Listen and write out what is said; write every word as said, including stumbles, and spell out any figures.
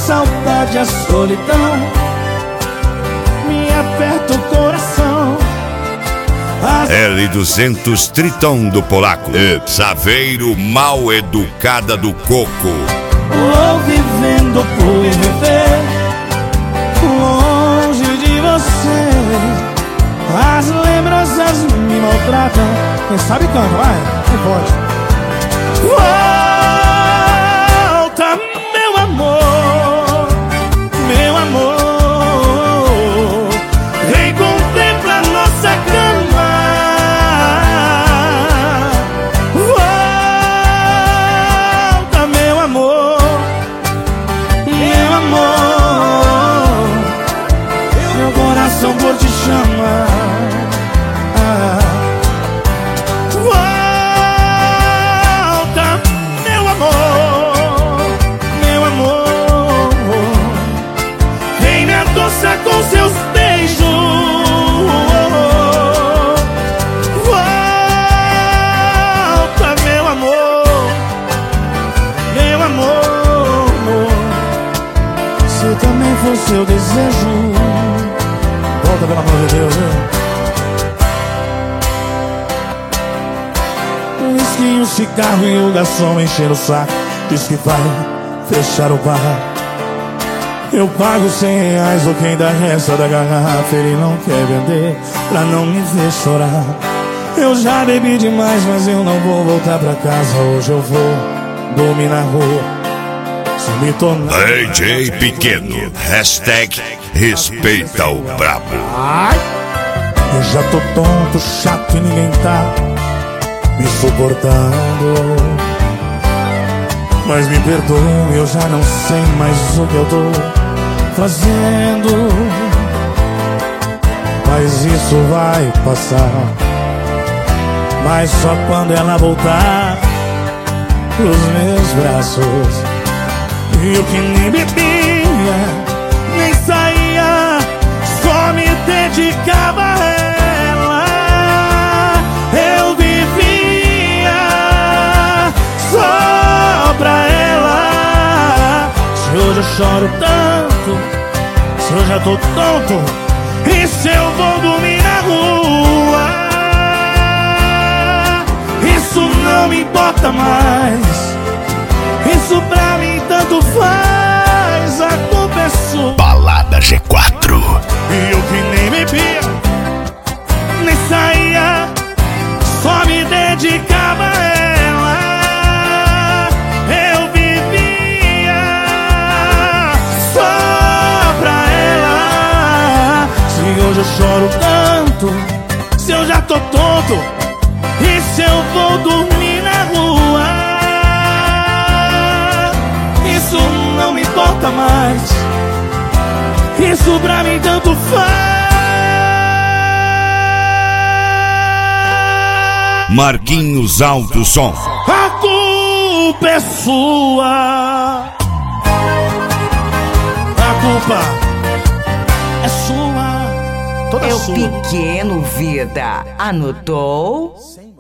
saudade, a solidão me aperta o coração. As... L duzentos Triton do Polaco. Saveiro mal educada do Coco. Vou vivendo por viver longe de você. As lembranças me maltratam. Quem sabe canta, vai, quem pode. Volta, meu amor, meu amor, vem contempla nossa cama. Volta, meu amor, meu amor, meu coração por te chamar. Com seus beijos, volta, meu amor, meu amor. Se também for seu desejo, volta, pelo amor de Deus, viu? O uísque, o cigarro e o garçom enchendo o saco. Diz que vai fechar o bar. Eu pago cem reais ou quem dá resta da garrafa. Ele não quer vender pra não me ver chorar. Eu já bebi demais, mas eu não vou voltar pra casa. Hoje eu vou dormir na rua. Se me tornar D J Pequeno, hashtag respeita o brabo. Ai, eu já tô tonto, chato e ninguém tá me suportando. Mas me perdoe, eu já não sei mais o que eu tô fazendo. Mas isso vai passar. Mas só quando ela voltar pros meus braços. E eu que nem bebia, nem saía, só me dedicava a ela. Eu vivia só pra ela. Se hoje eu choro tanto, se eu já tô tonto, e se eu vou dormir na rua, isso não me importa mais. Isso pra mim tanto faz. A culpa é sua. Balada G quatro. E eu que nem bebia, nem saía, só me dedicava a ela. Eu vivia só pra ela. Se hoje eu choro tanto, se eu já tô tonto, e se eu vou dormir na rua, isso não me importa mais. Isso pra mim tanto faz. Marquinhos Alto Som. A culpa é sua. A culpa é sua. Toda É o sua. Pequeno Vida. Anotou?